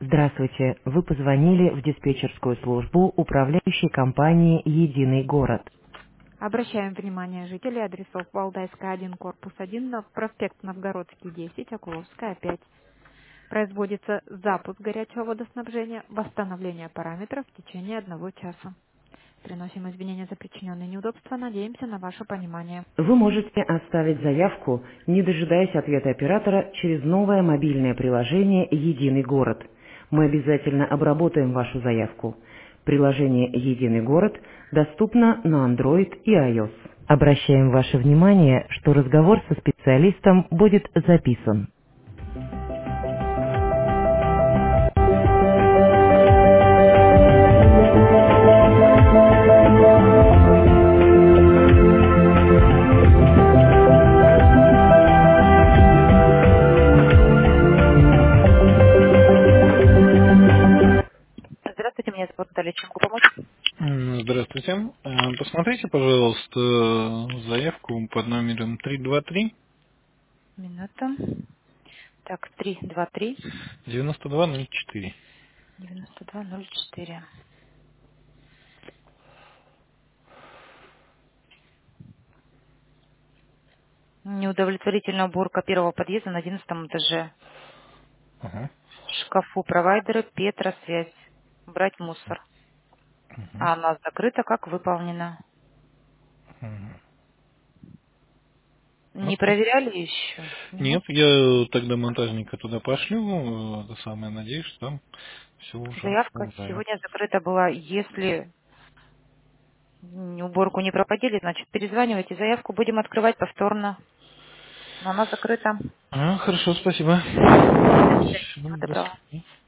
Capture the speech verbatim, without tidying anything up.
Здравствуйте, вы позвонили в диспетчерскую службу управляющей компании «Единый город». Обращаем внимание жителей адресов Валдайская один, корпус один, на проспект Новгородский десять, Окуловская пять. Производится запуск горячего водоснабжения, восстановление параметров в течение одного часа. Приносим извинения за причиненные неудобства, надеемся на ваше понимание. Вы можете оставить заявку, не дожидаясь ответа оператора, через новое мобильное приложение «Единый город». Мы обязательно обработаем вашу заявку. Приложение «Единый город» доступно на Android и iOS. Обращаем ваше внимание, что разговор со специалистом будет записан. Здравствуйте, меня зовут Наталья. Чем могу помочь? М, Здравствуйте. Э, Посмотрите, пожалуйста, заявку под номером три два три Минута. Так, три два три девяносто два ноль четыре. девяносто два ноль четыре. Неудовлетворительная уборка первого подъезда на одиннадцатом этаже. Ага. В шкафу провайдеры Петра связь. Брать мусор. Мгм. А она закрыта, как выполнена. Мгм. Ну, Не проверяли еще? Нет. нет, я тогда монтажника туда пошлю. э, Это самое, надеюсь, что там все уже Заявка узнаю. сегодня закрыта была. Если м, уборку не проводили, значит перезванивайте. Заявку будем открывать повторно. Но она закрыта. А, хорошо, спасибо. До свидания. Всего Всего до доброго. свидания.